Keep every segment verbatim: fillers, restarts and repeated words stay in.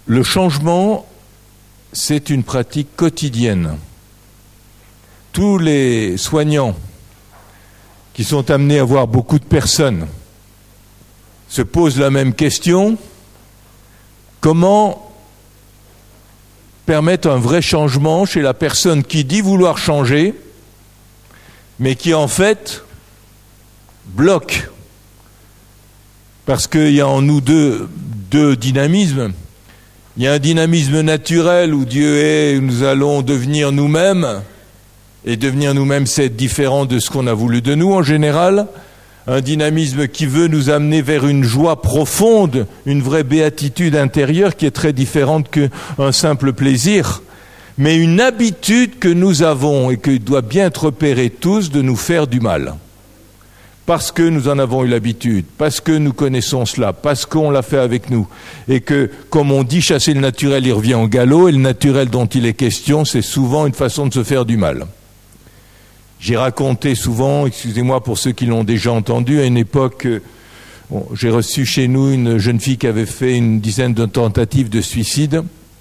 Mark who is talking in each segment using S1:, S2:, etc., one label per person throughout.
S1: Le changement, c'est une pratique quotidienne. Tous les soignants qui sont amenés à voir beaucoup de personnes se posent la même question: comment permettre un vrai changement chez la personne qui dit vouloir changer, mais qui en fait bloque? Parce qu'il y a en nous deux, deux dynamismes. Il y a un dynamisme naturel où Dieu est, où nous allons devenir nous-mêmes, et devenir nous-mêmes, c'est être différent de ce qu'on a voulu de nous en général. Un dynamisme qui veut nous amener vers une joie profonde, une vraie béatitude intérieure qui est très différente qu'un simple plaisir. Mais une habitude que nous avons et qui doit bien être repérée tous, de nous faire du mal. Parce que nous en avons eu l'habitude, parce que nous connaissons cela, parce qu'on l'a fait avec nous. Et que, comme on dit, chasser le naturel, il revient au galop, et le naturel dont il est question, c'est souvent une façon de se faire du mal. J'ai raconté souvent, excusez-moi pour ceux qui l'ont déjà entendu, à une époque, bon, j'ai reçu chez nous une jeune fille qui avait fait une dizaine de tentatives de suicide.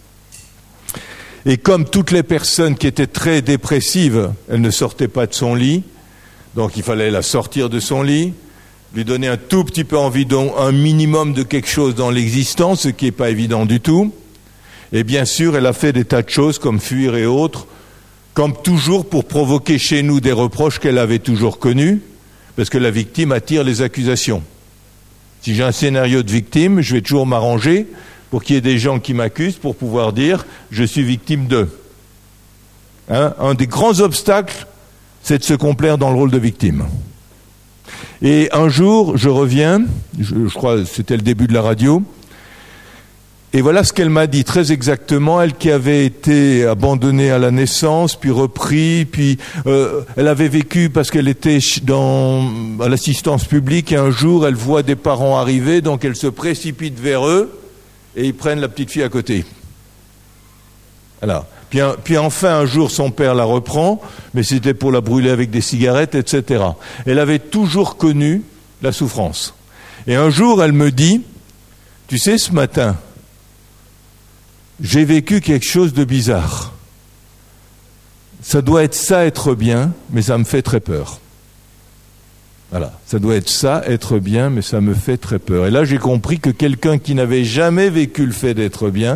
S1: Et comme toutes les personnes qui étaient très dépressives, elle ne sortait pas de son lit, donc il fallait la sortir de son lit, lui donner un tout petit peu envie, un minimum de quelque chose dans l'existence, ce qui n'est pas évident du tout. Et bien sûr, elle a fait des tas de choses comme fuir et autres, comme toujours pour provoquer chez nous des reproches qu'elle avait toujours connus, parce que la victime attire les accusations. Si j'ai un scénario de victime, je vais toujours m'arranger pour qu'il y ait des gens qui m'accusent pour pouvoir dire « je suis victime d'eux ». Hein, un des grands obstacles, c'est de se complaire dans le rôle de victime. Et un jour, je reviens, je, je crois que c'était le début de la radio, et voilà ce qu'elle m'a dit très exactement, elle qui avait été abandonnée à la naissance, puis repris, puis euh, elle avait vécu parce qu'elle était dans, à l'assistance publique, et un jour elle voit des parents arriver, donc elle se précipite vers eux, et ils prennent la petite fille à côté. Voilà. Puis, puis enfin un jour son père la reprend, mais c'était pour la brûler avec des cigarettes, et cetera. Elle avait toujours connu la souffrance. Et un jour elle me dit, tu sais, ce matin, j'ai vécu quelque chose de bizarre. Ça doit être ça, être bien, mais ça me fait très peur. Voilà, ça doit être ça, être bien, mais ça me fait très peur. Et là, j'ai compris que quelqu'un qui n'avait jamais vécu le fait d'être bien,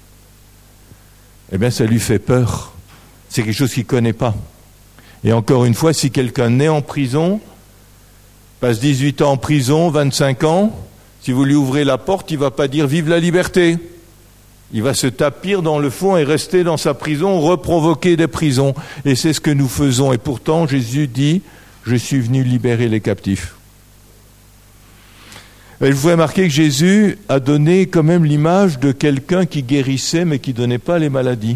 S1: eh bien, ça lui fait peur. C'est quelque chose qu'il ne connaît pas. Et encore une fois, si quelqu'un naît en prison, passe dix-huit ans en prison, vingt-cinq ans, si vous lui ouvrez la porte, il ne va pas dire « Vive la liberté !» Il va se tapir dans le fond et rester dans sa prison, reprovoquer des prisons. Et c'est ce que nous faisons. Et pourtant, Jésus dit, je suis venu libérer les captifs. Et je vous ai remarqué que Jésus a donné quand même l'image de quelqu'un qui guérissait, mais qui ne donnait pas les maladies.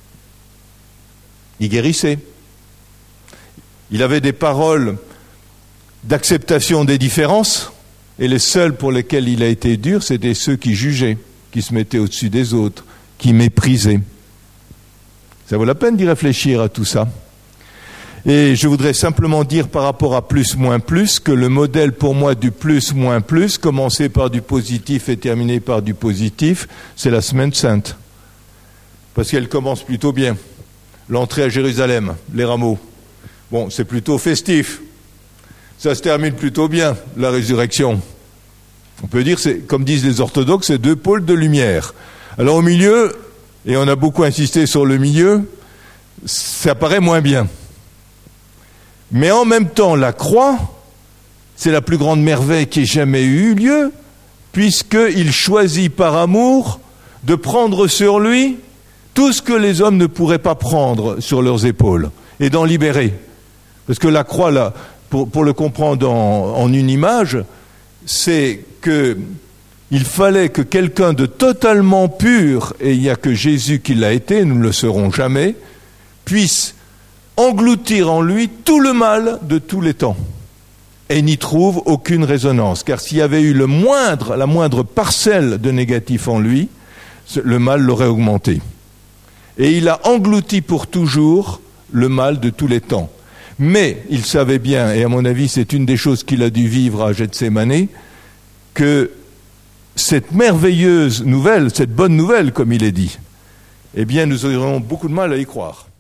S1: Il guérissait. Il avait des paroles d'acceptation des différences, et les seuls pour lesquels il a été dur, c'était ceux qui jugeaient, qui se mettaient au-dessus des autres, qui méprisaient. Ça vaut la peine d'y réfléchir à tout ça. Et je voudrais simplement dire par rapport à plus, moins, plus, que le modèle pour moi du plus, moins, plus, commencer par du positif et terminer par du positif, c'est la Semaine Sainte. Parce qu'elle commence plutôt bien. L'entrée à Jérusalem, les rameaux. Bon, c'est plutôt festif. Ça se termine plutôt bien, la résurrection. On peut dire, c'est, comme disent les orthodoxes, c'est deux pôles de lumière. Alors au milieu, et on a beaucoup insisté sur le milieu, ça paraît moins bien. Mais en même temps, la croix, c'est la plus grande merveille qui ait jamais eu lieu, puisqu'il choisit par amour de prendre sur lui tout ce que les hommes ne pourraient pas prendre sur leurs épaules, et d'en libérer. Parce que la croix, là, pour, pour le comprendre en, en une image, c'est qu'il fallait que quelqu'un de totalement pur, et il n'y a que Jésus qui l'a été, nous ne le serons jamais, puisse engloutir en lui tout le mal de tous les temps et n'y trouve aucune résonance. Car s'il y avait eu le moindre, la moindre parcelle de négatif en lui, le mal l'aurait augmenté. Et il a englouti pour toujours le mal de tous les temps. Mais il savait bien, et à mon avis c'est une des choses qu'il a dû vivre à Gethsémani, que cette merveilleuse nouvelle, cette bonne nouvelle, comme il est dit, eh bien, nous aurons beaucoup de mal à y croire.